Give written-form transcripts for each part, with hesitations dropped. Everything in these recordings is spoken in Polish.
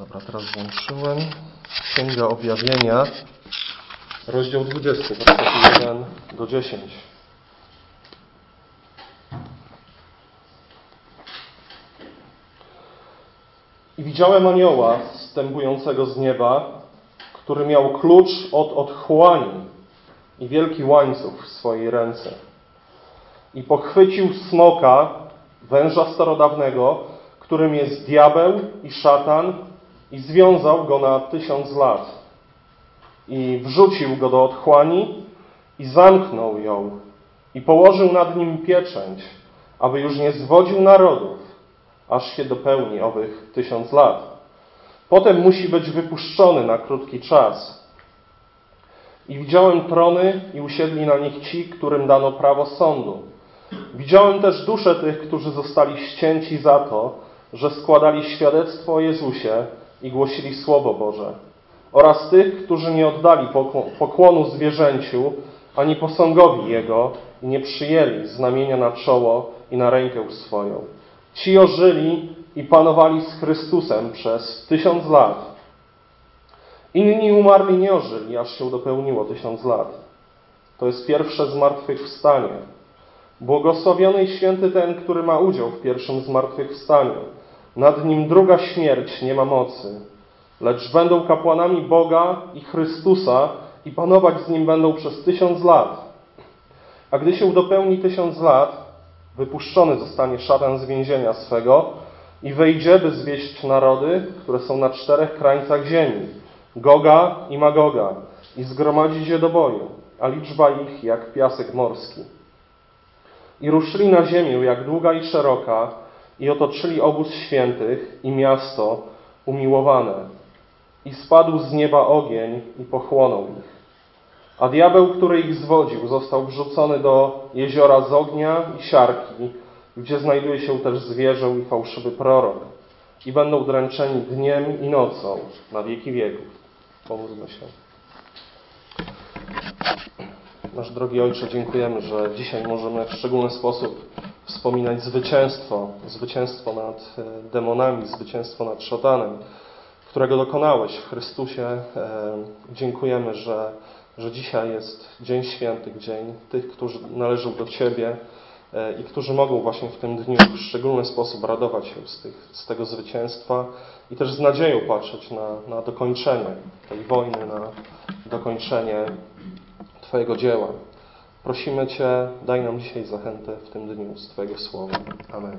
Dobra, teraz włączyłem. Księga Objawienia, rozdział 20, wersety 1 do 10. I widziałem anioła zstępującego z nieba, który miał klucz od otchłani i wielki łańcuch w swojej ręce. I pochwycił smoka, węża starodawnego, którym jest diabeł i szatan, i związał go na 1000 lat. I wrzucił go do otchłani i zamknął ją. I położył nad nim pieczęć, aby już nie zwodził narodów, aż się dopełni owych 1000 lat. Potem musi być wypuszczony na krótki czas. I widziałem trony i usiedli na nich ci, którym dano prawo sądu. Widziałem też dusze tych, którzy zostali ścięci za to, że składali świadectwo o Jezusie i głosili Słowo Boże, oraz tych, którzy nie oddali pokłonu zwierzęciu, ani posągowi Jego i nie przyjęli znamienia na czoło i na rękę swoją. Ci ożyli i panowali z Chrystusem przez 1000 lat. Inni umarli nie ożyli, aż się dopełniło 1000 lat. To jest pierwsze zmartwychwstanie. Błogosławiony i święty ten, który ma udział w pierwszym zmartwychwstaniu. Nad nim druga śmierć nie ma mocy, lecz będą kapłanami Boga i Chrystusa i panować z nim będą przez 1000 lat. A gdy się dopełni 1000 lat, wypuszczony zostanie szatan z więzienia swego i wejdzie, by zwieść narody, które są na 4 krańcach ziemi, Goga i Magoga, i zgromadzić je do boju, a liczba ich jak piasek morski. I ruszyli na ziemię jak długa i szeroka i otoczyli obóz świętych i miasto umiłowane. I spadł z nieba ogień i pochłonął ich. A diabeł, który ich zwodził, został wrzucony do jeziora z ognia i siarki, gdzie znajduje się też zwierzę i fałszywy prorok. I będą dręczeni dniem i nocą na wieki wieków. Pomódlmy się. Nasz drogi Ojcze, dziękujemy, że dzisiaj możemy w szczególny sposób wspominać zwycięstwo nad demonami, zwycięstwo nad szatanem, którego dokonałeś w Chrystusie. Dziękujemy, że dzisiaj jest Dzień Święty, dzień tych, którzy należą do Ciebie i którzy mogą właśnie w tym dniu w szczególny sposób radować się z tego zwycięstwa i też z nadzieją patrzeć na dokończenie tej wojny, na dokończenie Twojego dzieła. Prosimy Cię, daj nam dzisiaj zachętę w tym dniu z Twojego Słowa. Amen.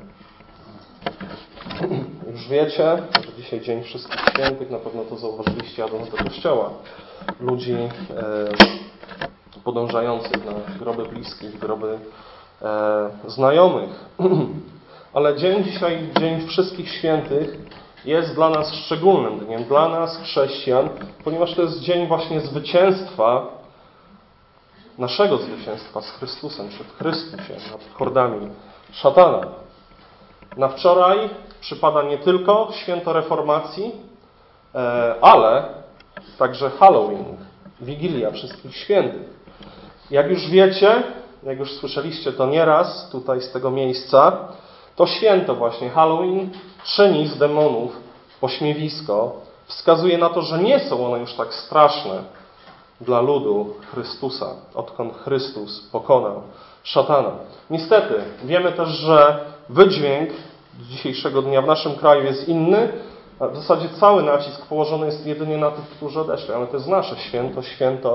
Już wiecie, że dzisiaj Dzień Wszystkich Świętych, na pewno to zauważyliście jadąc do kościoła. Ludzi podążających na groby bliskich, groby znajomych. Ale dzisiaj, Dzień Wszystkich Świętych, jest dla nas szczególnym dniem, dla nas chrześcijan, ponieważ to jest dzień właśnie zwycięstwa, naszego zwycięstwa z Chrystusem, czy w Chrystusie, nad hordami szatana. Na wczoraj przypada nie tylko święto Reformacji, ale także Halloween, Wigilia Wszystkich Świętych. Jak już wiecie, jak już słyszeliście to nieraz tutaj z tego miejsca, to święto właśnie Halloween czyni z demonów pośmiewisko, wskazuje na to, że nie są one już tak straszne dla ludu Chrystusa, odkąd Chrystus pokonał szatana. Niestety, wiemy też, że wydźwięk dzisiejszego dnia w naszym kraju jest inny. W zasadzie cały nacisk położony jest jedynie na tych, którzy odeszli. Ale to jest nasze święto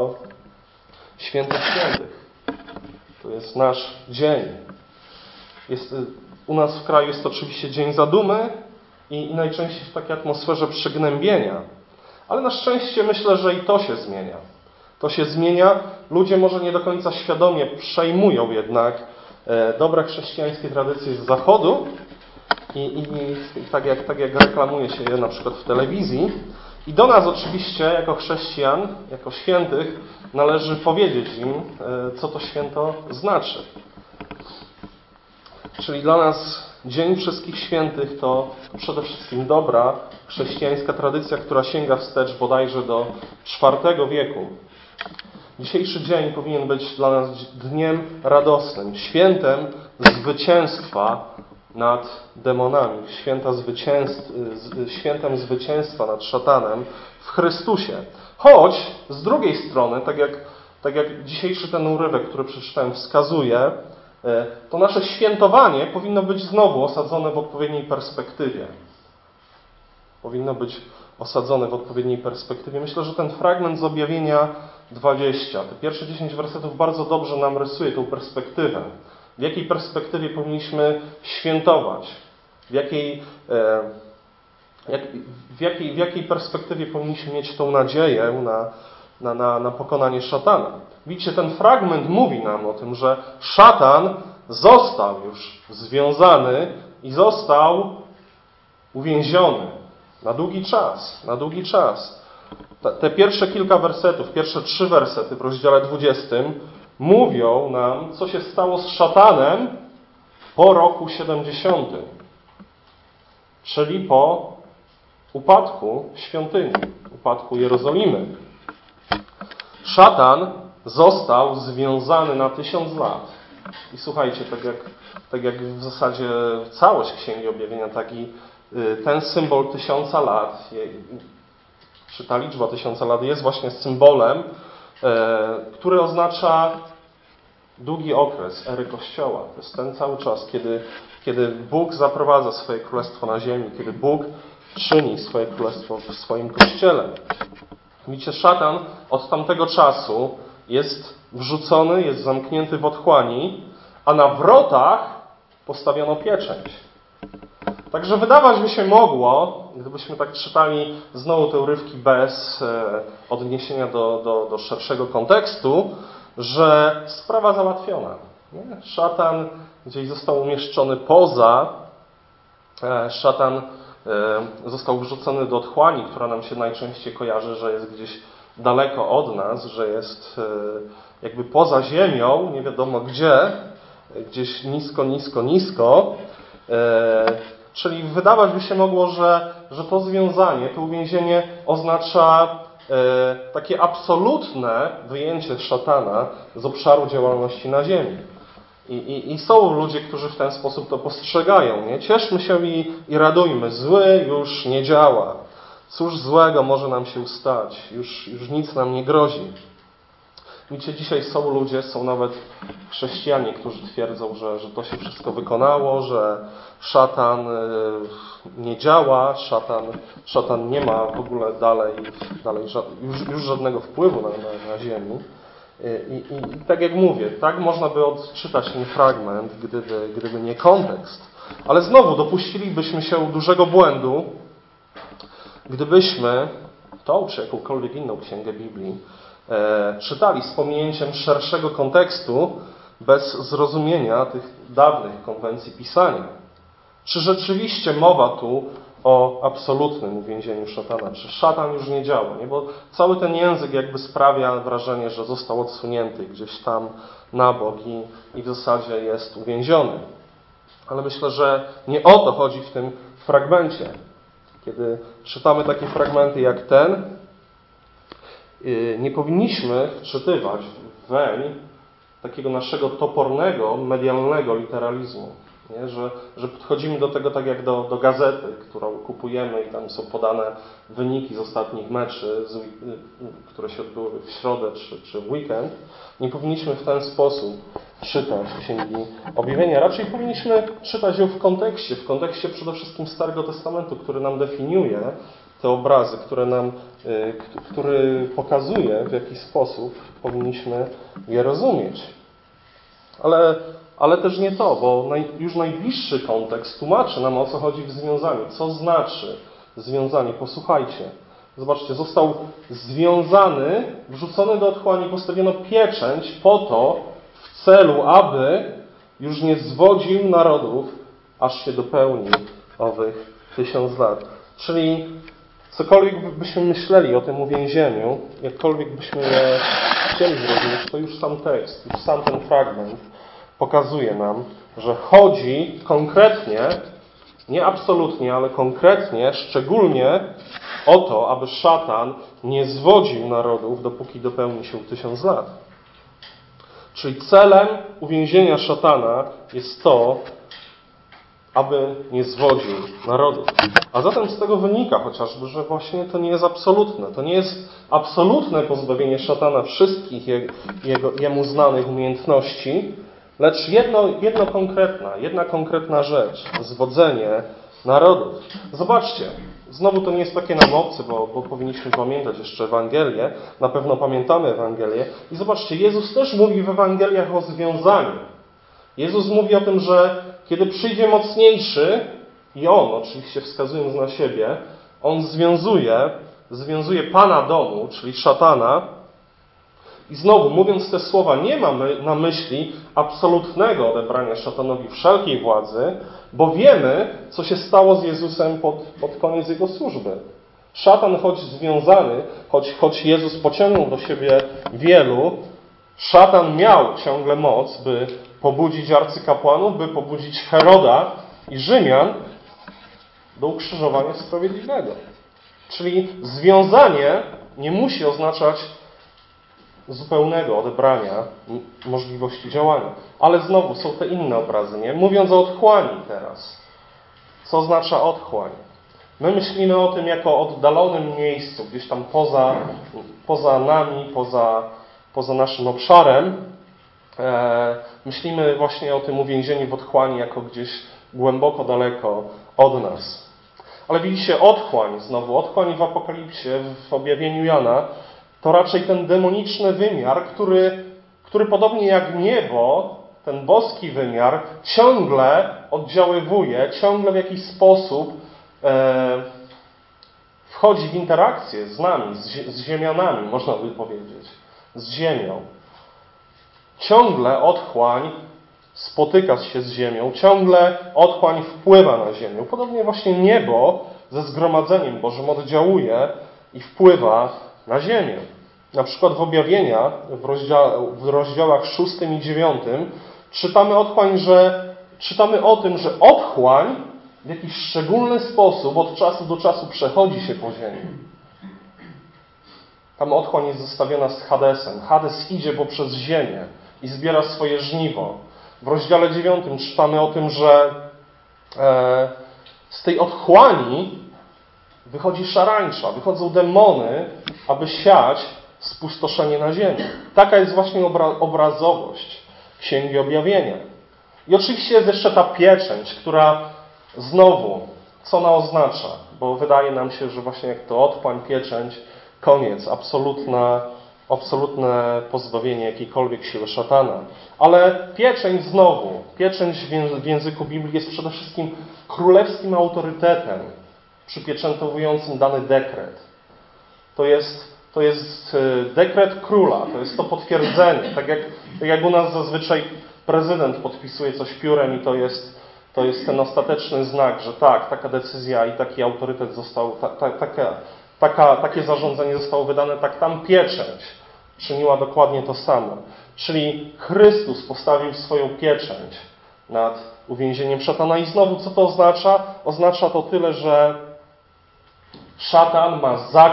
świętych. To jest nasz dzień. U nas w kraju jest to oczywiście dzień zadumy i najczęściej w takiej atmosferze przygnębienia. Ale na szczęście myślę, że i to się zmienia. To się zmienia. Ludzie może nie do końca świadomie przejmują jednak dobre chrześcijańskie tradycje z Zachodu i tak jak reklamuje się je na przykład w telewizji. I do nas oczywiście jako chrześcijan, jako świętych należy powiedzieć im, co to święto znaczy. Czyli dla nas Dzień Wszystkich Świętych to przede wszystkim dobra chrześcijańska tradycja, która sięga wstecz bodajże do IV wieku. Dzisiejszy dzień powinien być dla nas dniem radosnym, świętem zwycięstwa nad demonami, świętem zwycięstwa nad szatanem w Chrystusie. Choć z drugiej strony, tak jak dzisiejszy ten urywek, który przeczytałem, wskazuje, to nasze świętowanie powinno być znowu osadzone w odpowiedniej perspektywie. Powinno być osadzone w odpowiedniej perspektywie. Myślę, że ten fragment z Objawienia 20, te pierwsze 10 wersetów bardzo dobrze nam rysuje tą perspektywę. W jakiej perspektywie powinniśmy świętować? W jakiej perspektywie powinniśmy mieć tą nadzieję na pokonanie szatana? Widzicie, ten fragment mówi nam o tym, że szatan został już związany i został uwięziony na długi czas. Na długi czas. Te pierwsze kilka wersetów, pierwsze 3 wersety w rozdziale 20 mówią nam, co się stało z szatanem po roku 70, czyli po upadku świątyni, upadku Jerozolimy. Szatan został związany na 1000 lat. I słuchajcie, tak jak w zasadzie całość Księgi Objawienia, tak i ten symbol 1000 lat, czy ta liczba 1000 lat jest właśnie symbolem, który oznacza długi okres ery Kościoła. To jest ten cały czas, kiedy Bóg zaprowadza swoje królestwo na ziemi, kiedy Bóg czyni swoje królestwo w swoim Kościele. Widzicie, szatan od tamtego czasu jest wrzucony, jest zamknięty w otchłani, a na wrotach postawiono pieczęć. Także wydawać by się mogło, gdybyśmy tak czytali znowu te urywki bez odniesienia do szerszego kontekstu, że sprawa załatwiona. Nie? Szatan gdzieś został umieszczony szatan został wrzucony do otchłani, która nam się najczęściej kojarzy, że jest gdzieś daleko od nas, że jest jakby poza ziemią, nie wiadomo gdzie, gdzieś nisko. Czyli wydawać by się mogło, że to związanie, to uwięzienie oznacza takie absolutne wyjęcie szatana z obszaru działalności na ziemi. I są ludzie, którzy w ten sposób to postrzegają. Nie? Cieszmy się i radujmy. Zły już nie działa. Cóż złego może nam się stać? Już nic nam nie grozi. Widzicie, dzisiaj są ludzie, są nawet chrześcijanie, którzy twierdzą, że to się wszystko wykonało, że szatan nie działa, szatan nie ma w ogóle dalej już żadnego wpływu na ziemi. I tak jak mówię, tak można by odczytać ten fragment, gdyby nie kontekst. Ale znowu dopuścilibyśmy się dużego błędu, gdybyśmy tą czy jakąkolwiek inną księgę Biblii czytali z pominięciem szerszego kontekstu, bez zrozumienia tych dawnych konwencji pisania. Czy rzeczywiście mowa tu o absolutnym uwięzieniu szatana? Czy szatan już nie działa? Nie? Bo cały ten język jakby sprawia wrażenie, że został odsunięty gdzieś tam na bok i w zasadzie jest uwięziony. Ale myślę, że nie o to chodzi w tym fragmencie. Kiedy czytamy takie fragmenty jak ten, nie powinniśmy wczytywać weń takiego naszego topornego, medialnego literalizmu. Nie? Że podchodzimy do tego tak jak do gazety, którą kupujemy i tam są podane wyniki z ostatnich meczy, które się odbyły w środę czy w weekend. Nie powinniśmy w ten sposób czytać Księgi Objawienia. Raczej powinniśmy czytać ją w kontekście przede wszystkim Starego Testamentu, który nam definiuje te obrazy, który pokazuje, w jaki sposób powinniśmy je rozumieć. Ale też nie to, bo już najbliższy kontekst tłumaczy nam, o co chodzi w związaniu. Co znaczy związanie? Posłuchajcie. Zobaczcie, został związany, wrzucony do otchłani, postawiono pieczęć po to, w celu, aby już nie zwodził narodów, aż się dopełni owych 1000 lat. Czyli cokolwiek byśmy myśleli o tym uwięzieniu, jakkolwiek byśmy je chcieli zrozumieć, to już sam tekst, już sam ten fragment pokazuje nam, że chodzi konkretnie, nie absolutnie, ale konkretnie, szczególnie o to, aby szatan nie zwodził narodów, dopóki dopełni się 1000 lat. Czyli celem uwięzienia szatana jest to, aby nie zwodził narodu. A zatem z tego wynika chociażby, że właśnie to nie jest absolutne. To nie jest absolutne pozbawienie szatana wszystkich jemu znanych umiejętności, lecz jedna konkretna rzecz. Zwodzenie narodów. Zobaczcie, znowu to nie jest takie nam obce, bo powinniśmy pamiętać jeszcze Ewangelię. Na pewno pamiętamy Ewangelię. I zobaczcie, Jezus też mówi w Ewangeliach o związaniu. Jezus mówi o tym, że kiedy przyjdzie mocniejszy, i On, oczywiście wskazując na siebie, On związuje Pana domu, czyli szatana. I znowu, mówiąc te słowa, nie ma na myśli absolutnego odebrania szatanowi wszelkiej władzy, bo wiemy, co się stało z Jezusem pod koniec Jego służby. Szatan, choć związany, choć Jezus pociągnął do siebie wielu, szatan miał ciągle moc, by pobudzić arcykapłanów, by pobudzić Heroda i Rzymian do ukrzyżowania sprawiedliwego. Czyli związanie nie musi oznaczać zupełnego odebrania możliwości działania. Ale znowu są te inne obrazy, nie? Mówiąc o otchłani teraz. Co oznacza otchłań? My myślimy o tym jako oddalonym miejscu, gdzieś tam poza nami, poza naszym obszarem. Myślimy właśnie o tym uwięzieniu w otchłani jako gdzieś głęboko, daleko od nas. Ale widzicie, otchłań w Apokalipsie, w objawieniu Jana, to raczej ten demoniczny wymiar, który podobnie jak niebo, ten boski wymiar, ciągle oddziaływuje, ciągle w jakiś sposób wchodzi w interakcję z nami, z ziemianami, można by powiedzieć, z ziemią. Ciągle otchłań spotyka się z ziemią, ciągle otchłań wpływa na ziemię. Podobnie właśnie niebo ze zgromadzeniem Bożym oddziałuje i wpływa na ziemię. Na przykład w objawienia, w rozdziałach 6 i 9 czytamy o tym, że otchłań w jakiś szczególny sposób od czasu do czasu przechodzi się po ziemi. Tam otchłań jest zestawiona z Hadesem. Hades idzie poprzez ziemię i zbiera swoje żniwo. W rozdziale 9 czytamy o tym, że z tej otchłani wychodzi szarańcza, wychodzą demony, aby siać spustoszenie na ziemi. Taka jest właśnie obrazowość Księgi Objawienia. I oczywiście jest jeszcze ta pieczęć, która znowu, co ona oznacza? Bo wydaje nam się, że właśnie jak to otchłań, pieczęć, koniec, absolutne pozbawienie jakiejkolwiek siły szatana. Ale pieczęć w języku Biblii jest przede wszystkim królewskim autorytetem przypieczętowującym dany dekret. To jest dekret króla, to jest to potwierdzenie. Tak jak u nas zazwyczaj prezydent podpisuje coś piórem i to jest ten ostateczny znak, że tak, taka decyzja i taki autorytet został, takie zarządzenie zostało wydane, tak tam pieczęć czyniła dokładnie to samo. Czyli Chrystus postawił swoją pieczęć nad uwięzieniem szatana. I znowu, co to oznacza? Oznacza to tyle, że szatan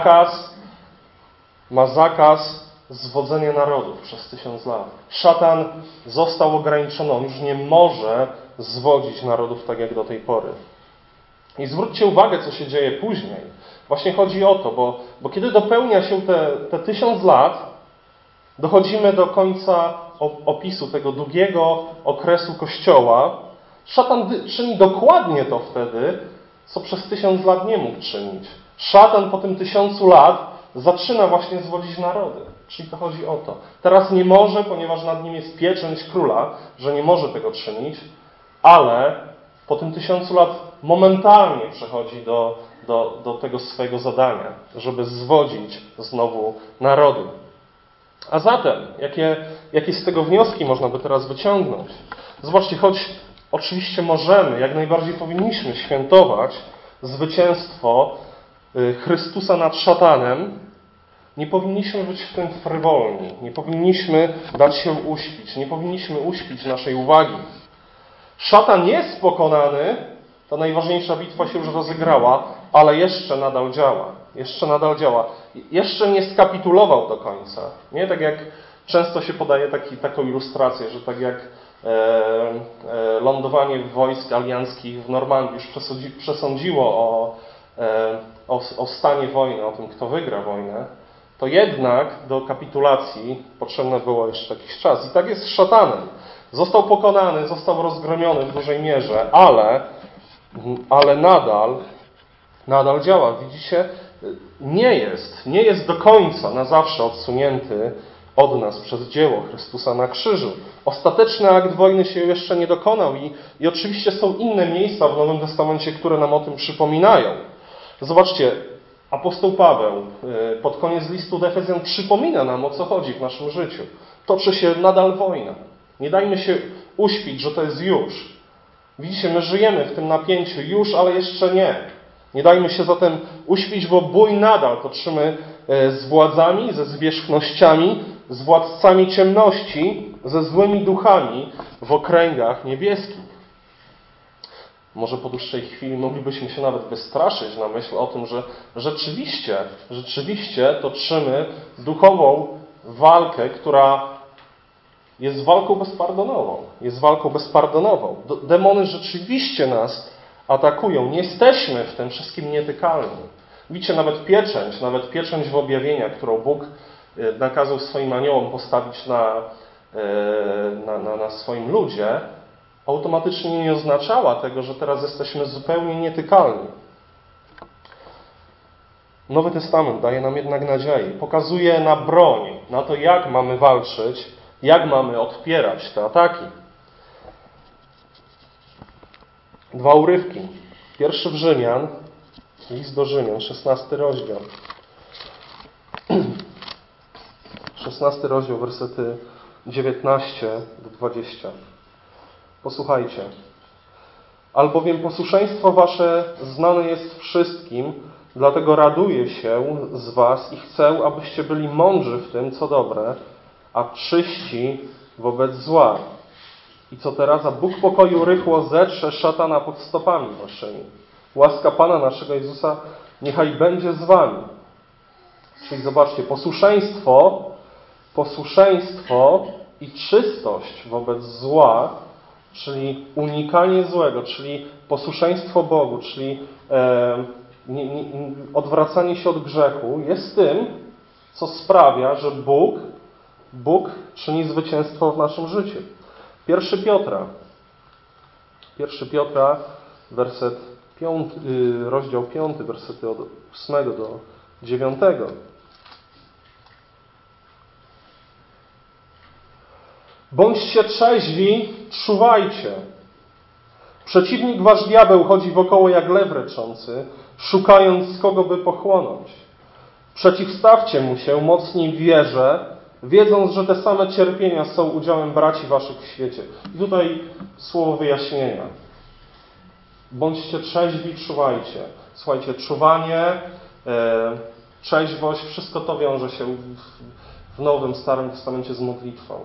ma zakaz zwodzenia narodów przez 1000 lat. Szatan został ograniczony, on już nie może zwodzić narodów tak jak do tej pory. I zwróćcie uwagę, co się dzieje później. Właśnie chodzi o to, bo kiedy dopełnia się te 1000 lat, dochodzimy do końca opisu tego długiego okresu Kościoła. Szatan czyni dokładnie to wtedy, co przez 1000 lat nie mógł czynić. Szatan po tym 1000 lat zaczyna właśnie zwodzić narody. Czyli to chodzi o to. Teraz nie może, ponieważ nad nim jest pieczęć króla, że nie może tego czynić, ale po tym 1000 lat momentalnie przechodzi do tego swojego zadania, żeby zwodzić znowu narody. A zatem, jakie z tego wnioski można by teraz wyciągnąć? Zobaczcie, choć oczywiście możemy, jak najbardziej powinniśmy świętować zwycięstwo Chrystusa nad szatanem, nie powinniśmy być w tym frywolni, nie powinniśmy dać się uśpić, nie powinniśmy uśpić naszej uwagi. Szatan jest pokonany, ta najważniejsza bitwa się już rozegrała, ale jeszcze nadal działa. Jeszcze nie skapitulował do końca. Nie? Tak jak często się podaje taką ilustrację, że tak jak lądowanie wojsk alianckich w Normandii już przesądziło o stanie wojny, o tym, kto wygra wojnę, to jednak do kapitulacji potrzebny było jeszcze jakiś czas. I tak jest z szatanem. Został pokonany, został rozgromiony w dużej mierze, ale nadal działa. Widzicie? Nie jest do końca, na zawsze odsunięty od nas przez dzieło Chrystusa na krzyżu. Ostateczny akt wojny się jeszcze nie dokonał i oczywiście są inne miejsca w Nowym Testamencie, które nam o tym przypominają. Zobaczcie, apostoł Paweł pod koniec listu do Efezjan przypomina nam, o co chodzi w naszym życiu. Toczy się nadal wojna. Nie dajmy się uśpić, że to jest już. Widzicie, my żyjemy w tym napięciu już, ale jeszcze nie. Nie dajmy się zatem uśpić, bo bój nadal toczymy z władzami, ze zwierzchnościami, z władcami ciemności, ze złymi duchami w okręgach niebieskich. Może po dłuższej chwili moglibyśmy się nawet wystraszyć na myśl o tym, że rzeczywiście toczymy duchową walkę, która jest walką bezpardonową. Demony rzeczywiście nas atakują. Nie jesteśmy w tym wszystkim nietykalni. Widzicie, nawet pieczęć w objawienia, którą Bóg nakazał swoim aniołom postawić na swoim ludzie, automatycznie nie oznaczała tego, że teraz jesteśmy zupełnie nietykalni. Nowy Testament daje nam jednak nadzieję. Pokazuje na broń, na to, jak mamy walczyć, jak mamy odpierać te ataki. 2 urywki. Pierwszy w Rzymian, list do Rzymian, 16 rozdział. 16 rozdział, wersety 19 do 20. Posłuchajcie. Albowiem posłuszeństwo wasze znane jest wszystkim, dlatego raduję się z was i chcę, abyście byli mądrzy w tym, co dobre, a czyści wobec zła. I co teraz? A Bóg pokoju rychło zetrze szatana pod stopami waszymi. Łaska Pana naszego Jezusa niechaj będzie z wami. Czyli zobaczcie, posłuszeństwo i czystość wobec zła, czyli unikanie złego, czyli posłuszeństwo Bogu, czyli odwracanie się od grzechu, jest tym, co sprawia, że Bóg czyni zwycięstwo w naszym życiu. 1 Piotra, rozdział 5, wersety od 8 do 9. Bądźcie trzeźwi, czuwajcie. Przeciwnik wasz diabeł chodzi wokoło jak lew ryczący, szukając kogo by pochłonąć. Przeciwstawcie mu się mocniej w wierze, wiedząc, że te same cierpienia są udziałem braci waszych w świecie. I tutaj słowo wyjaśnienia. Bądźcie trzeźwi, czuwajcie. Słuchajcie, czuwanie, trzeźwość, wszystko to wiąże się w Nowym, Starym Testamencie z modlitwą.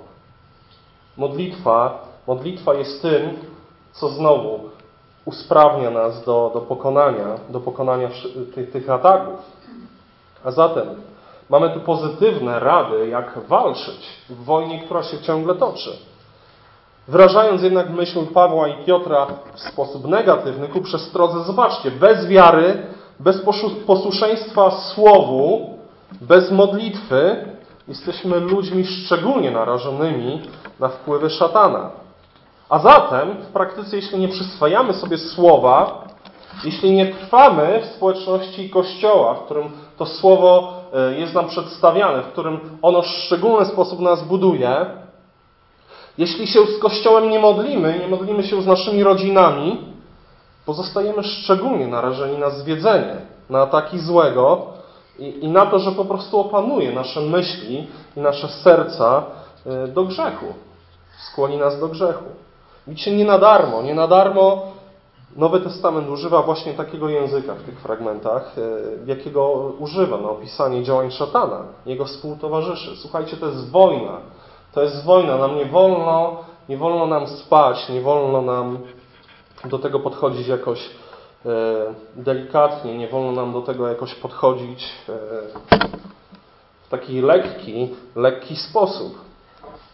Modlitwa jest tym, co znowu usprawnia nas do pokonania tych ataków. A zatem mamy tu pozytywne rady, jak walczyć w wojnie, która się ciągle toczy. Wyrażając jednak myśl Pawła i Piotra w sposób negatywny ku przestrodze, zobaczcie, bez wiary, bez posłuszeństwa Słowu, bez modlitwy jesteśmy ludźmi szczególnie narażonymi na wpływy szatana. A zatem w praktyce, jeśli nie przyswajamy sobie Słowa, jeśli nie trwamy w społeczności Kościoła, w którym to Słowo jest nam przedstawiane, w którym ono w szczególny sposób nas buduje, jeśli się z Kościołem nie modlimy się z naszymi rodzinami, pozostajemy szczególnie narażeni na zwiedzenie, na ataki złego i na to, że po prostu opanuje nasze myśli i nasze serca do grzechu. Skłoni nas do grzechu. Widzicie, nie na darmo Nowy Testament używa właśnie takiego języka w tych fragmentach, jakiego używa na opisanie działań szatana, jego współtowarzyszy. Słuchajcie, to jest wojna. To jest wojna. Nam nie wolno nam spać, nie wolno nam do tego podchodzić jakoś delikatnie, nie wolno nam do tego jakoś podchodzić w taki lekki sposób.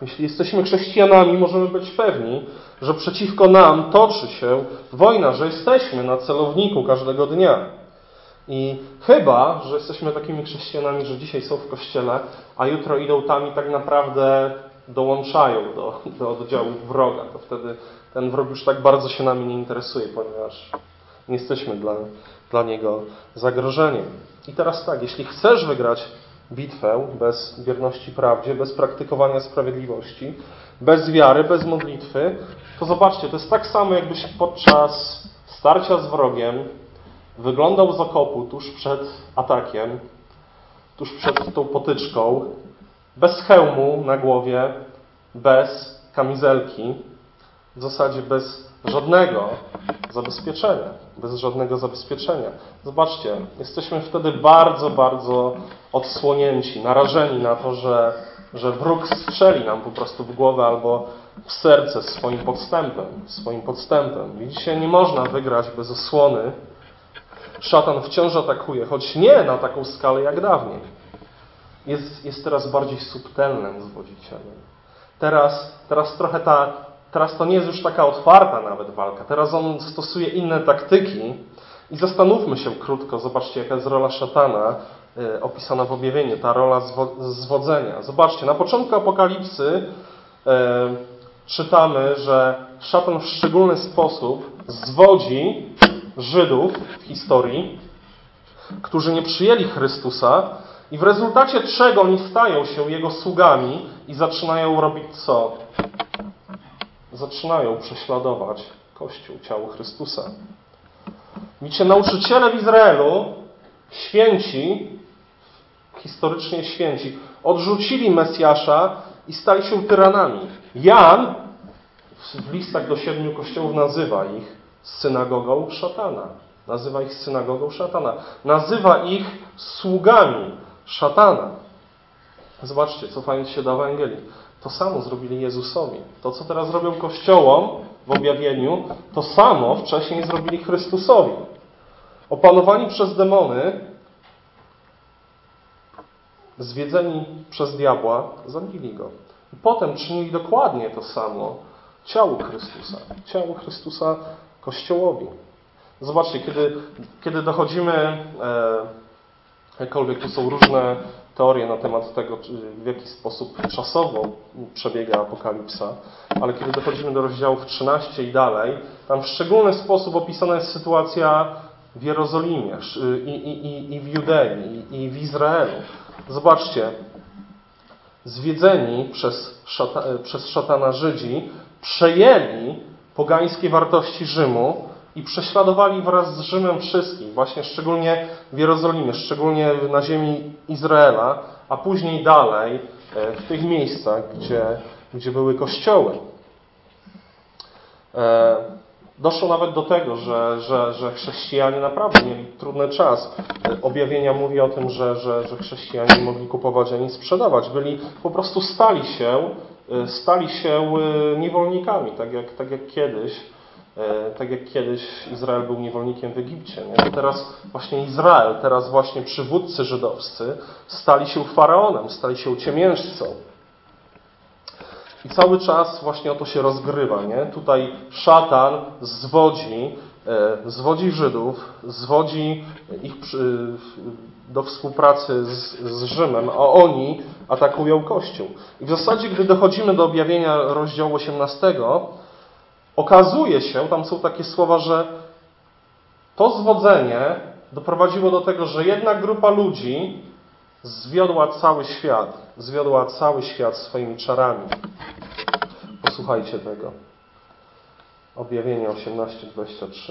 Jeśli jesteśmy chrześcijanami, możemy być pewni, że przeciwko nam toczy się wojna, że jesteśmy na celowniku każdego dnia. I chyba, że jesteśmy takimi chrześcijanami, że dzisiaj są w kościele, a jutro idą tam i tak naprawdę dołączają do oddziałów wroga, to wtedy ten wróg już tak bardzo się nami nie interesuje, ponieważ nie jesteśmy dla niego zagrożeniem. I teraz tak, jeśli chcesz wygrać bitwę bez wierności prawdzie, bez praktykowania sprawiedliwości, bez wiary, bez modlitwy, to zobaczcie, to jest tak samo, jakbyś podczas starcia z wrogiem wyglądał z okopu tuż przed atakiem, tuż przed tą potyczką, bez hełmu na głowie, bez kamizelki, w zasadzie bez żadnego zabezpieczenia. Zobaczcie, jesteśmy wtedy bardzo, bardzo odsłonięci, narażeni na to, że wróg strzeli nam po prostu w głowę albo w serce swoim podstępem. Widzicie, nie można wygrać bez osłony. Szatan wciąż atakuje, choć nie na taką skalę jak dawniej. Jest teraz bardziej subtelnym zwodzicielem. Teraz to nie jest już taka otwarta nawet walka. Teraz on stosuje inne taktyki. I zastanówmy się krótko, zobaczcie, jaka jest rola szatana opisana w objawieniu, ta rola zwodzenia. Zobaczcie, na początku Apokalipsy czytamy, że szatan w szczególny sposób zwodzi Żydów w historii, którzy nie przyjęli Chrystusa i w rezultacie czego oni stają się Jego sługami i zaczynają robić co? Zaczynają prześladować Kościół, ciało Chrystusa. Widzicie, nauczyciele w Izraelu, historycznie święci, odrzucili Mesjasza i stali się tyranami. Jan w listach do 7 kościołów nazywa ich synagogą szatana. Nazywa ich sługami szatana. Zobaczcie, cofając się do Ewangelii. To samo zrobili Jezusowi. To, co teraz robią kościołom w objawieniu, to samo wcześniej zrobili Chrystusowi. Opanowani przez demony, zwiedzeni przez diabła, zabili Go. I potem czynili dokładnie to samo ciału Chrystusa Kościołowi. Zobaczcie, kiedy dochodzimy, jakkolwiek tu są różne teorie na temat tego, w jaki sposób czasowo przebiega Apokalipsa, ale kiedy dochodzimy do rozdziałów 13 i dalej, tam w szczególny sposób opisana jest sytuacja w Jerozolimie i w Judei i w Izraelu. Zobaczcie, zwiedzeni przez szatana Żydzi przejęli pogańskie wartości Rzymu i prześladowali wraz z Rzymem wszystkich, właśnie szczególnie w Jerozolimie, szczególnie na ziemi Izraela, a później dalej w tych miejscach, gdzie były kościoły. Doszło nawet do tego, że chrześcijanie naprawdę mieli trudny czas. Objawienia mówi o tym, że chrześcijanie nie mogli kupować ani sprzedawać. Po prostu stali się niewolnikami, tak jak kiedyś Izrael był niewolnikiem w Egipcie. Nie? To teraz właśnie Izrael, teraz właśnie przywódcy żydowscy stali się faraonem, stali się ciemiężcą. I cały czas właśnie o to się rozgrywa. Nie? Tutaj szatan zwodzi Żydów, zwodzi ich do współpracy z Rzymem, a oni atakują Kościół. I w zasadzie, gdy dochodzimy do objawienia rozdziału 18, okazuje się, tam są takie słowa, że to zwodzenie doprowadziło do tego, że jedna grupa ludzi zwiodła cały świat swoimi czarami. Posłuchajcie tego. Objawienie 18:23.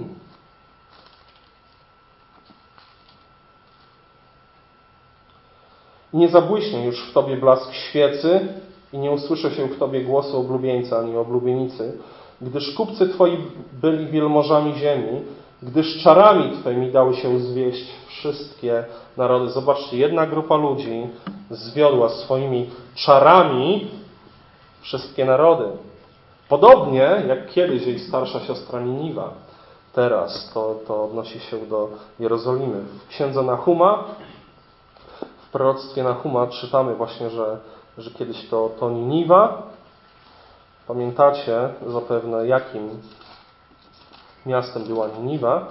Nie zabłyśnie już w Tobie blask świecy i nie usłyszy się w Tobie głosu oblubieńca ani oblubienicy, gdyż kupcy Twoi byli wielmożami ziemi, gdyż czarami Twoimi dały się zwieść wszystkie narody. Zobaczcie, jedna grupa ludzi zwiodła swoimi czarami wszystkie narody. Podobnie jak kiedyś jej starsza siostra Niniwa. Teraz to odnosi się do Jerozolimy. W księdze Nahuma, w proroctwie Nahuma czytamy właśnie, że kiedyś to Niniwa. Pamiętacie zapewne, jakim miastem była Niniwa.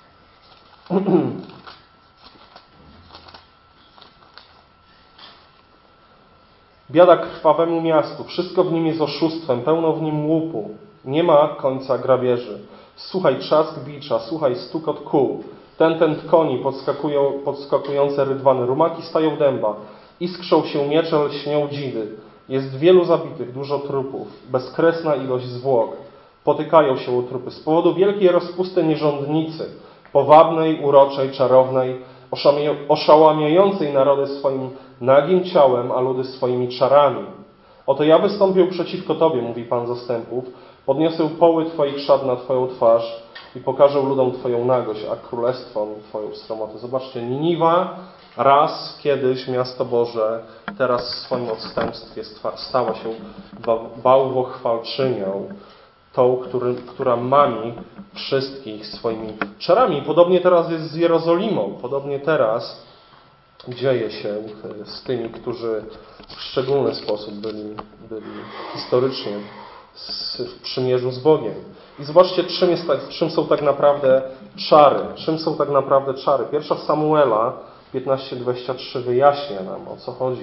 Biada krwawemu miastu, wszystko w nim jest oszustwem, pełno w nim łupu, nie końca grabieży. Słuchaj trzask bicza, słuchaj stukot kół, ten koni, podskakujące rydwany, rumaki stają dęba, iskrzą się miecze, lśnią dzidy. Jest wielu zabitych, dużo trupów, bezkresna ilość zwłok. Potykają się o trupy z powodu wielkiej rozpusty nierządnicy, powabnej, uroczej, czarownej, oszałamiającej narody swoim nagim ciałem, a ludy swoimi czarami. Oto ja wystąpię przeciwko Tobie, mówi Pan zastępów, podniosę poły Twoich szat na Twoją twarz i pokażę ludom Twoją nagość, a królestwom Twoją sromotę. Zobaczcie, Niniwa, raz kiedyś miasto Boże, teraz w swoim odstępstwie stała się bałwochwalczynią, tą, która mami wszystkich swoimi czarami. Podobnie teraz jest z Jerozolimą. Podobnie teraz dzieje się z tymi, którzy w szczególny sposób byli historycznie w przymierzu z Bogiem. I zobaczcie, czym są tak naprawdę czary. Czym są tak naprawdę czary. 1 Samuela 15:23 wyjaśnia nam, o co chodzi.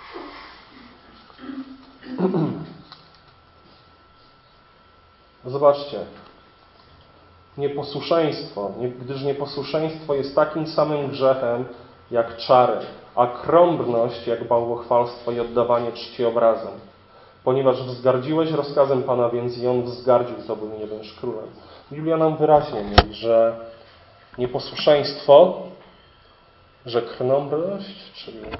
Zobaczcie. Nieposłuszeństwo, gdyż nieposłuszeństwo jest takim samym grzechem jak czary, a krąbność jak bałwochwalstwo i oddawanie czci obrazom. Ponieważ wzgardziłeś rozkazem Pana, więc i On wzgardził Tobą, nie będziesz królem. Biblia nam wyraźnie mówi, że nieposłuszeństwo, że krąbność,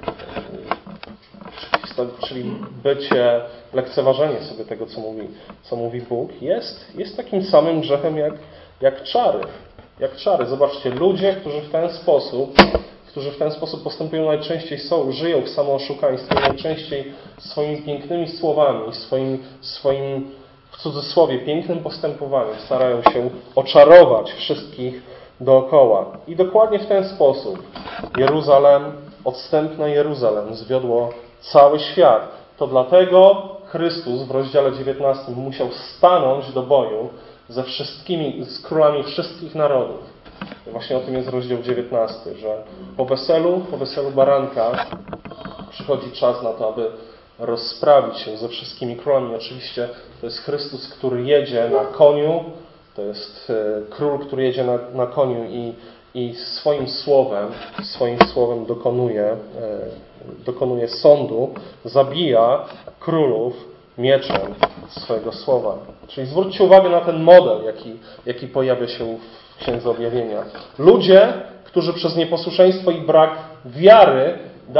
czyli bycie, lekceważenie sobie tego, co mówi Bóg, jest takim samym grzechem jak czary. Jak czary. Zobaczcie, ludzie, którzy w ten sposób postępują, najczęściej żyją w samooszukaństwie, najczęściej swoimi pięknymi słowami, swoim w cudzysłowie pięknym postępowaniem starają się oczarować wszystkich dookoła. I dokładnie w ten sposób odstępne Jeruzalem zwiodło cały świat. To dlatego Chrystus w rozdziale 19 musiał stanąć do boju z królami wszystkich narodów. Właśnie o tym jest rozdział 19, że po weselu baranka przychodzi czas na to, aby rozprawić się ze wszystkimi królami. Oczywiście to jest Chrystus, który jedzie na koniu, to jest król, który jedzie na koniu i swoim słowem dokonuje sądu, zabija królów mieczem swojego słowa. Czyli zwróćcie uwagę na ten model, jaki pojawia się w Księdze Objawienia. Ludzie, którzy przez nieposłuszeństwo i brak wiary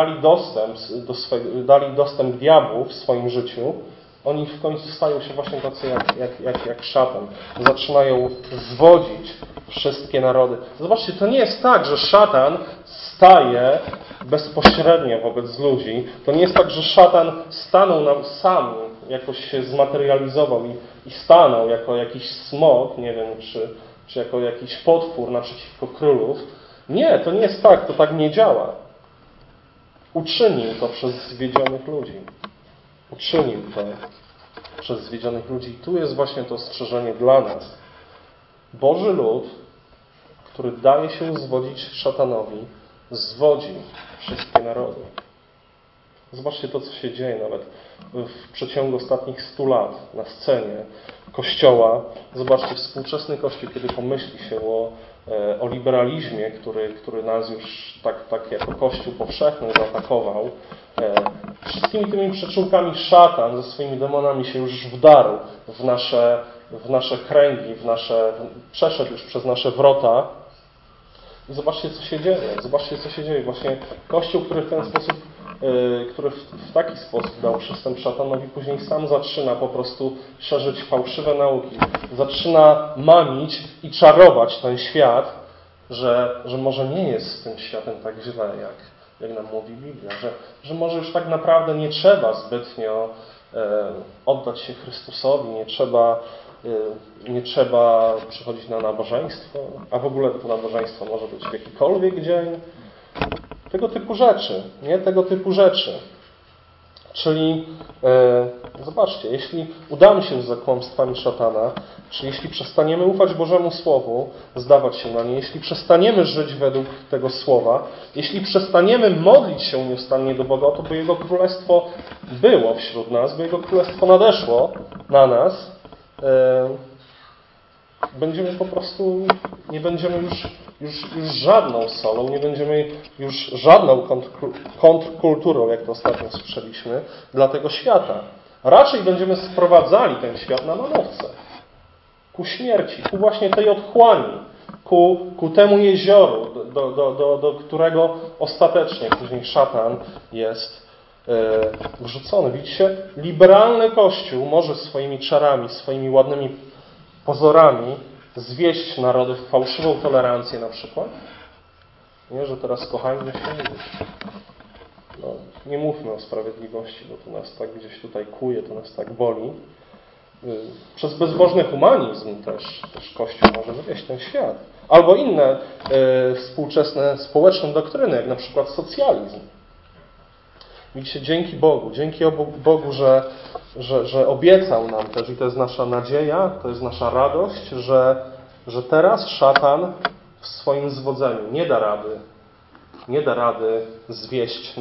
dali dostęp diabłu w swoim życiu, oni w końcu stają się właśnie tacy jak szatan. Zaczynają zwodzić wszystkie narody. Zobaczcie, to nie jest tak, że szatan staje bezpośrednio wobec ludzi. To nie jest tak, że szatan stanął nam sam, jakoś się zmaterializował i stanął jako jakiś smok, nie wiem, czy jako jakiś potwór naprzeciwko królów. Nie, to nie jest tak, to tak nie działa. Uczynił to przez zwiedzionych ludzi. I tu jest właśnie to ostrzeżenie dla nas. Boży lud, który daje się zwodzić szatanowi, zwodzi wszystkie narody. Zobaczcie to, co się dzieje nawet w przeciągu ostatnich 100 lat na scenie Kościoła. Zobaczcie, współczesny Kościół, kiedy pomyśli się o liberalizmie, który nas już tak jako Kościół powszechny zaatakował, wszystkimi tymi przyczółkami szatan ze swoimi demonami się już wdarł w nasze kręgi, przeszedł już przez nasze wrota. I zobaczcie, co się dzieje. Właśnie Kościół, który w taki sposób dał przystęp szatanowi, później sam zaczyna po prostu szerzyć fałszywe nauki. Zaczyna mamić i czarować ten świat, że może nie jest z tym światem tak źle, jak nam mówi Biblia. Że może już tak naprawdę nie trzeba zbytnio oddać się Chrystusowi, nie trzeba przychodzić na nabożeństwo, a w ogóle to nabożeństwo może być w jakikolwiek dzień. Tego typu rzeczy. Czyli zobaczcie, jeśli udamy się za kłamstwami szatana, czyli jeśli przestaniemy ufać Bożemu Słowu, zdawać się na nie, jeśli przestaniemy żyć według tego Słowa, jeśli przestaniemy modlić się nieustannie do Boga o to, by Jego Królestwo było wśród nas, by Jego Królestwo nadeszło na nas, będziemy po prostu, nie będziemy już żadną solą, nie będziemy już żadną kontrkulturą, jak to ostatnio słyszeliśmy, dla tego świata. Raczej będziemy sprowadzali ten świat na manowce. Ku śmierci, ku właśnie tej otchłani, ku temu jezioru, do którego ostatecznie później szatan jest wrzucony. Widzicie, liberalny Kościół może swoimi czarami, swoimi ładnymi pozorami zwieść narody w fałszywą tolerancję na przykład. Nie, że teraz kochajmy się. No, nie mówmy o sprawiedliwości, bo to nas tak gdzieś tutaj kuje, to nas tak boli. Przez bezbożny humanizm też Kościół może zawieść ten świat. Albo inne współczesne społeczne doktryny, jak na przykład socjalizm. Widzicie, dzięki Bogu, że obiecał nam też, i to jest nasza nadzieja, to jest nasza radość, że teraz szatan w swoim zwodzeniu nie da rady zwieść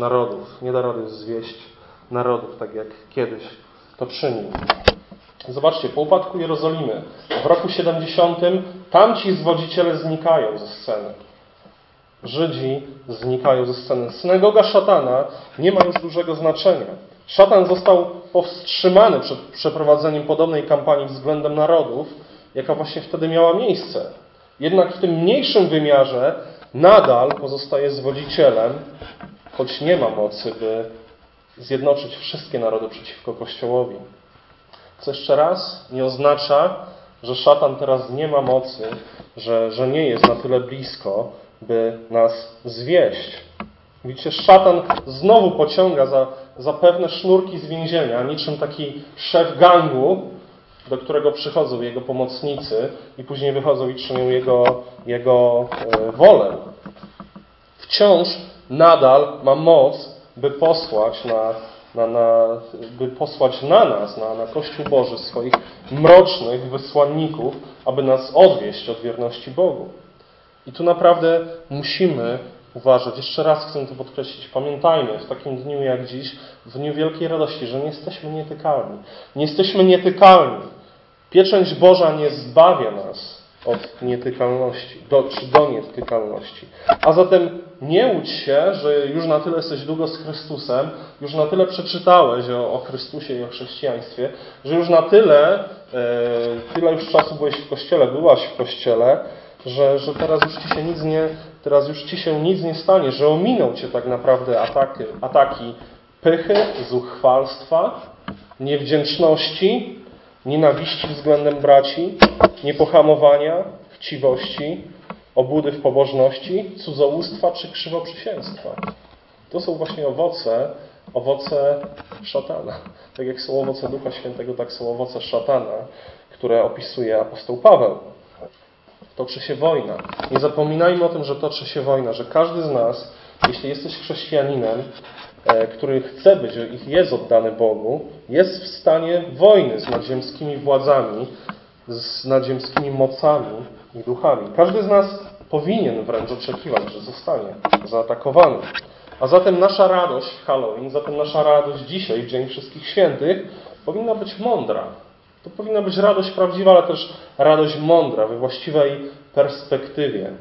narodów, tak jak kiedyś to czynił. Zobaczcie, po upadku Jerozolimy w roku 70 tamci zwodziciele znikają ze sceny. Żydzi znikają ze sceny. Synagoga szatana nie ma już dużego znaczenia. Szatan został powstrzymany przed przeprowadzeniem podobnej kampanii względem narodów, jaka właśnie wtedy miała miejsce. Jednak w tym mniejszym wymiarze nadal pozostaje zwodzicielem, choć nie ma mocy, by zjednoczyć wszystkie narody przeciwko Kościołowi. Co jeszcze raz nie oznacza, że szatan teraz nie ma mocy, że nie jest na tyle blisko, by nas zwieść. Widzicie, szatan znowu pociąga za pewne sznurki z więzienia, niczym taki szef gangu, do którego przychodzą jego pomocnicy i później wychodzą i czynią jego wolę. Wciąż nadal ma moc, by posłać na nas, na Kościół Boży swoich mrocznych wysłanników, aby nas odwieść od wierności Bogu. I tu naprawdę musimy uważać. Jeszcze raz chcę to podkreślić. Pamiętajmy w takim dniu jak dziś, w dniu wielkiej radości, że nie jesteśmy nietykalni. Nie jesteśmy nietykalni. Pieczęć Boża nie zbawia nas od nietykalności, do nietykalności. A zatem nie łudź się, że już na tyle jesteś długo z Chrystusem, już na tyle przeczytałeś o Chrystusie i o chrześcijaństwie, że już na tyle już czasu byłeś w Kościele, byłaś w Kościele, że teraz już ci się nic nie stanie, że ominą cię tak naprawdę ataki pychy, zuchwalstwa, niewdzięczności, nienawiści względem braci, niepohamowania, chciwości, obłudy w pobożności, cudzołóstwa czy krzywoprzysięstwa. To są właśnie owoce szatana. Tak jak są owoce Ducha Świętego, tak są owoce szatana, które opisuje apostoł Paweł. Toczy się wojna. Nie zapominajmy o tym, że toczy się wojna, że każdy z nas, jeśli jesteś chrześcijaninem, który chce być i jest oddany Bogu, jest w stanie wojny z nadziemskimi władzami, z nadziemskimi mocami i duchami. Każdy z nas powinien wręcz oczekiwać, że zostanie zaatakowany. A zatem nasza radość w Halloween, zatem nasza radość dzisiaj, w Dzień Wszystkich Świętych, powinna być mądra. To powinna być radość prawdziwa, ale też radość mądra, we właściwej perspektywie.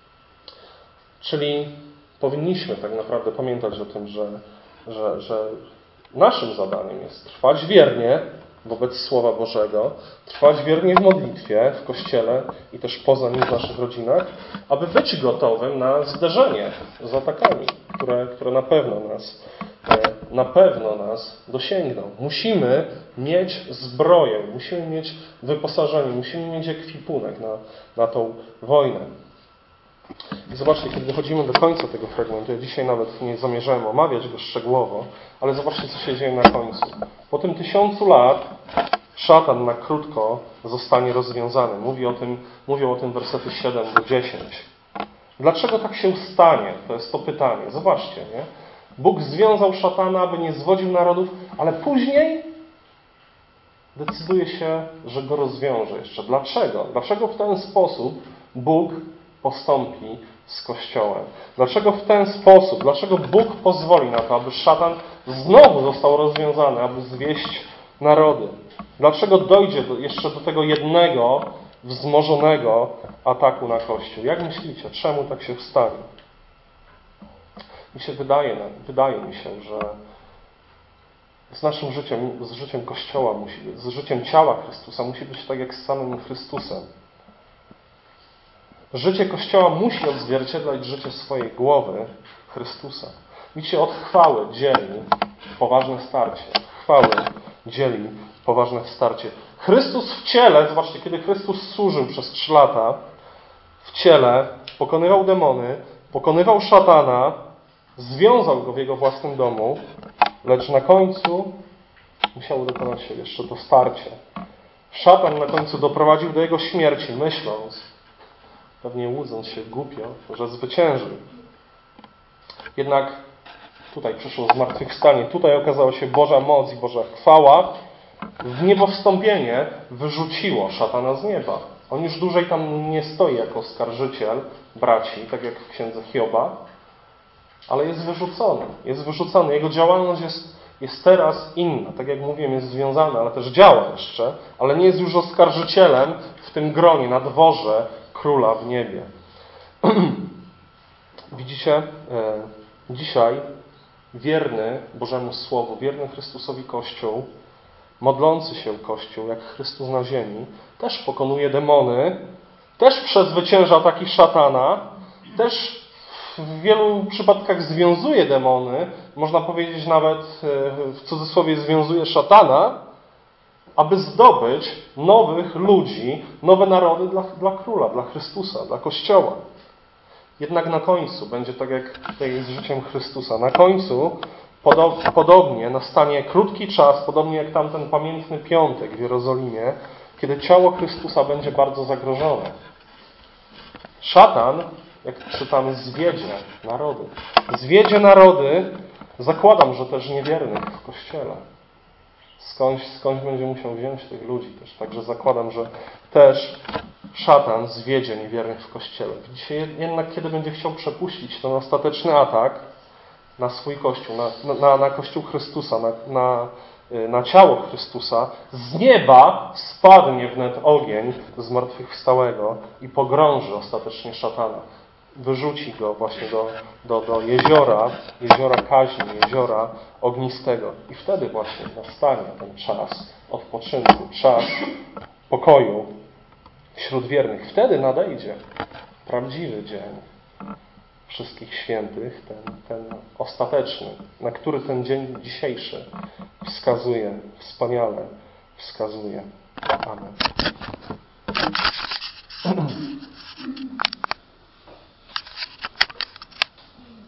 Czyli powinniśmy tak naprawdę pamiętać o tym, że naszym zadaniem jest trwać wiernie wobec Słowa Bożego, trwać wiernie w modlitwie, w Kościele i też poza nim w naszych rodzinach, aby być gotowym na zderzenie z atakami, które na pewno nas dosięgną. Musimy mieć zbroję, musimy mieć wyposażenie, musimy mieć ekwipunek na tą wojnę. I zobaczcie, kiedy dochodzimy do końca tego fragmentu, ja dzisiaj nawet nie zamierzałem omawiać go szczegółowo, ale zobaczcie, co się dzieje na końcu. Po tym 1000 lat szatan na krótko zostanie rozwiązany. Mówią o tym wersety 7 do 10. Dlaczego tak się stanie? To jest to pytanie. Zobaczcie, nie? Bóg związał szatana, aby nie zwodził narodów, ale później decyduje się, że go rozwiąże jeszcze. Dlaczego? Dlaczego w ten sposób Bóg postąpi z Kościołem? Dlaczego w ten sposób? Dlaczego Bóg pozwoli na to, aby szatan znowu został rozwiązany, aby zwieść narody? Dlaczego dojdzie jeszcze do tego jednego wzmożonego ataku na Kościół? Jak myślicie, czemu tak się stanie? Wydaje mi się, że z naszym życiem, z życiem Kościoła musi być, z życiem ciała Chrystusa musi być tak jak z samym Chrystusem. Życie Kościoła musi odzwierciedlać życie swojej głowy, Chrystusa. Widzicie, od chwały dzieli poważne starcie. Chwały dzieli poważne starcie. Chrystus w ciele, zobaczcie, kiedy Chrystus służył przez 3 lata, w ciele pokonywał demony, pokonywał szatana, związał go w jego własnym domu, lecz na końcu musiało dokonać się jeszcze to starcie. Szatan na końcu doprowadził do jego śmierci, myśląc, pewnie łudząc się głupio, że zwyciężył. Jednak tutaj przyszło zmartwychwstanie, tutaj okazała się Boża moc i Boża chwała. W niebowstąpienie wyrzuciło szatana z nieba. On już dłużej tam nie stoi jako oskarżyciel braci, tak jak w księdze Hioba, ale jest wyrzucony. Jest wyrzucony. Jego działalność jest teraz inna. Tak jak mówiłem, jest związana, ale też działa jeszcze, ale nie jest już oskarżycielem w tym gronie, na dworze króla w niebie. Widzicie, dzisiaj wierny Bożemu Słowu, wierny Chrystusowi Kościół, modlący się Kościół, jak Chrystus na ziemi, też pokonuje demony, też przezwycięża ataki szatana, też w wielu przypadkach związuje demony, można powiedzieć nawet w cudzysłowie związuje szatana, aby zdobyć nowych ludzi, nowe narody dla Króla, dla Chrystusa, dla Kościoła. Jednak na końcu będzie tak jak tutaj z życiem Chrystusa. Na końcu podobnie nastanie krótki czas, podobnie jak tamten pamiętny piątek w Jerozolimie, kiedy ciało Chrystusa będzie bardzo zagrożone. Szatan, jak czytamy, zwiedzie narody. Zwiedzie narody, zakładam, że też niewiernych w Kościele. Skądś będzie musiał wziąć tych ludzi też. Także zakładam, że też szatan zwiedzie niewiernych w Kościele. Dzisiaj jednak, kiedy będzie chciał przepuścić ten ostateczny atak na swój Kościół, na Kościół Chrystusa, na ciało Chrystusa, z nieba spadnie wnet ogień zmartwychwstałego i pogrąży ostatecznie szatana. Wyrzuci go właśnie do jeziora kaźni, jeziora ognistego. I wtedy właśnie nastanie ten czas odpoczynku, czas pokoju wśród wiernych. Wtedy nadejdzie prawdziwy dzień wszystkich świętych, ten ostateczny, na który ten dzień dzisiejszy wskazuje, wspaniale wskazuje. Amen.